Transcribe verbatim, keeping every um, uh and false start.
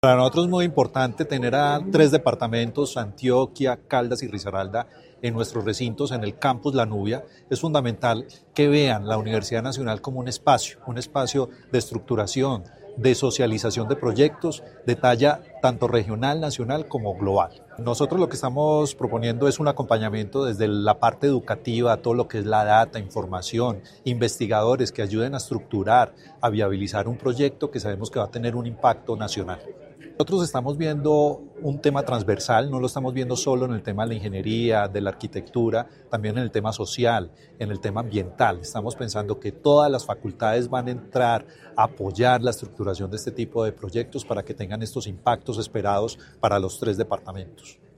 Para nosotros es muy importante tener a tres departamentos, Antioquia, Caldas y Risaralda, en nuestros recintos, en el campus La Nubia. Es fundamental que vean la Universidad Nacional como un espacio, un espacio de estructuración, de socialización de proyectos, de talla tanto regional, nacional como global. Nosotros lo que estamos proponiendo es un acompañamiento desde la parte educativa, todo lo que es la data, información, investigadores que ayuden a estructurar, a viabilizar un proyecto que sabemos que va a tener un impacto nacional. Nosotros estamos viendo un tema transversal, no lo estamos viendo solo en el tema de la ingeniería, de la arquitectura, también en el tema social, en el tema ambiental. Estamos pensando que todas las facultades van a entrar a apoyar la estructuración de este tipo de proyectos para que tengan estos impactos esperados para los tres departamentos.